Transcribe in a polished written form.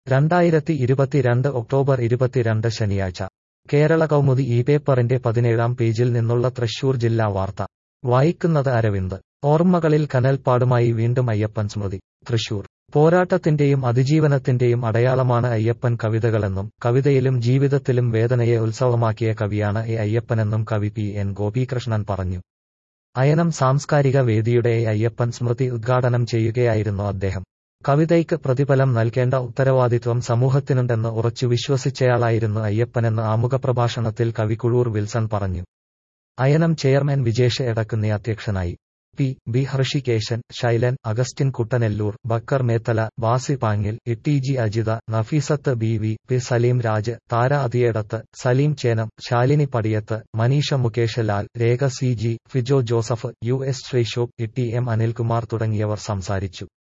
2022 October 22 ശനിയാഴ്ച കേരള കൗമുദി ഈ പേപ്പറിന്റെ 17-ാം പേജിൽ നിന്നുള്ള തൃശൂർ ജില്ലാ വാർത്ത വായിക്കുന്നത് അരവിന്ദ്. ഓർമ്മകളിൽ കനൽപ്പാടുമായി വീണ്ടും അയ്യപ്പൻ സ്മൃതി. തൃശൂർ പോരാട്ടത്തിന്റെയും അതിജീവനത്തിന്റെയും അടയാളമാണ് അയ്യപ്പൻ കവിതകളെന്നും കവിതയിലും ജീവിതത്തിലും വേദനയെ ഉത്സവമാക്കിയ കവിയാണ് എ അയ്യപ്പനെന്നും കവി പി എൻ ഗോപീകൃഷ്ണൻ പറഞ്ഞു. അയനം സാംസ്കാരിക വേദിയുടെ എ അയ്യപ്പൻ സ്മൃതി ഉദ്ഘാടനം ചെയ്യുകയായിരുന്നു അദ്ദേഹം. കവിതയ്ക്ക് പ്രതിഫലം നൽകേണ്ട ഉത്തരവാദിത്വം സമൂഹത്തിനുണ്ടെന്ന് ഉറച്ചു വിശ്വസിച്ചയാളായിരുന്നു അയ്യപ്പനെന്ന് ആമുഖപ്രഭാഷണത്തിൽ കവി കുഴൂർ വിൽസൺ പറഞ്ഞു. അയനം ചെയർമാൻ വിജേഷ് എടക്കുന്നി അധ്യക്ഷനായി. B Hrishikesan, Sailan, Augustine Kuttanellur, Bakkar Methala, Basi Pangil, T Ajitha, Nafeesath P Saleem Raj, Thara Athiyedath, Saleem Chenam, Shalini Padiyath, Maneesha Mukesh Lal, Rekha CG, Fijo Joseph, US Sreeshobh, T M Anilkumar തുടങ്ങിയവർ സംസാരിച്ചു.